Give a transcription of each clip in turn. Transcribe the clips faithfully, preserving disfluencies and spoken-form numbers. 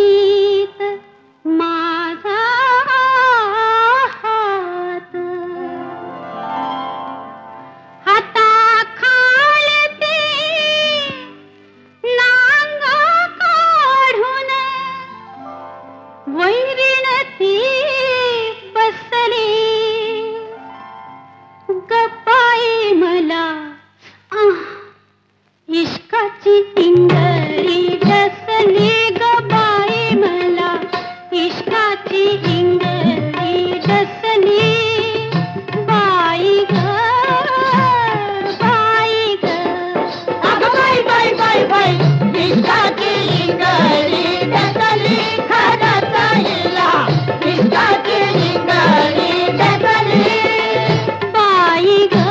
कणकीत माझा हात हाताखालती नांग काढून वैरीण ती बसली गप्पाई मला आह, इश्काची इंगळी डसली गबाई मला इश्काची इंगळी डसली बाई ग बाई ग अगं बाई बाई बाई बाई इश्काची इंगळी डसली खरंच हिला इश्काची इंगळी डसली बाई ग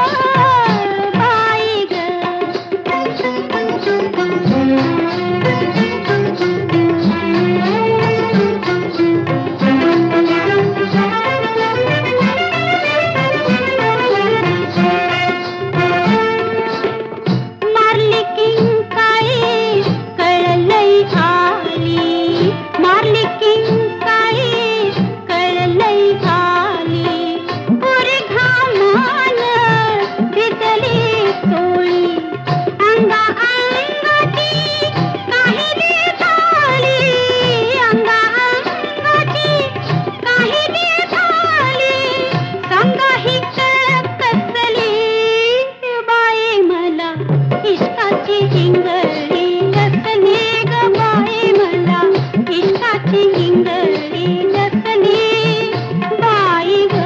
बाई ग मारली किंकाळी कळलई आली मारली किंकाळी कळलई आली पुरी घामान भिजली तोळी अंगा अंगाची काहिली झाली अंगा अंगाची काहिली झाली संगाही कसली बाई मला इश्काची इंगळी डसली ग बाई मला इश्काची इंगळी डसली बाई ग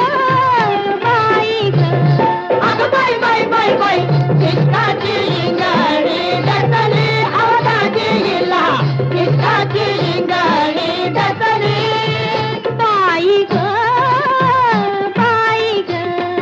बाई ग अगं बाई बाई बाई बाई इश्काची इंगळी डसली आवदाची हिला इश्काची इंगळी डसली बाई ग बाई ग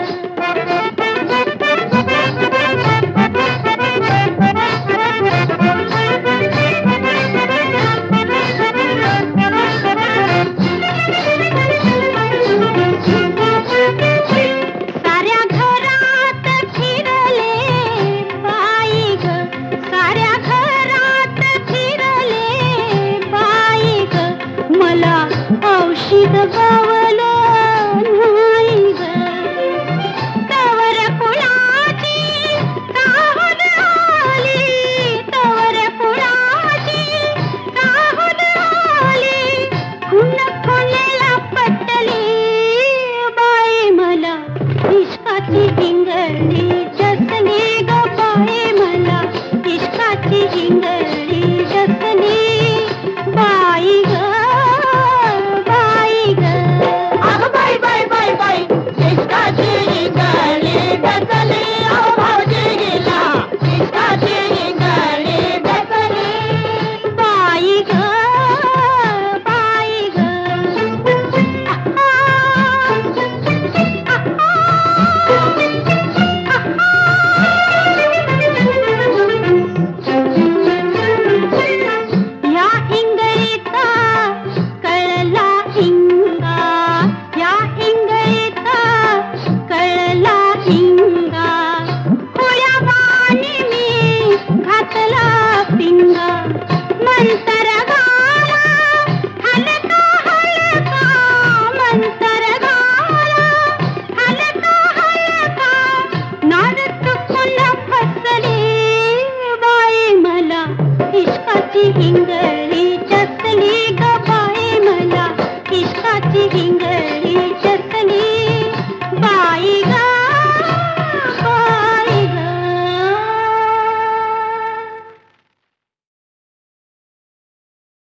साऱ्या घरात फिरले बाई ग साऱ्या घरात फिरले बाई ग मला औषध गावल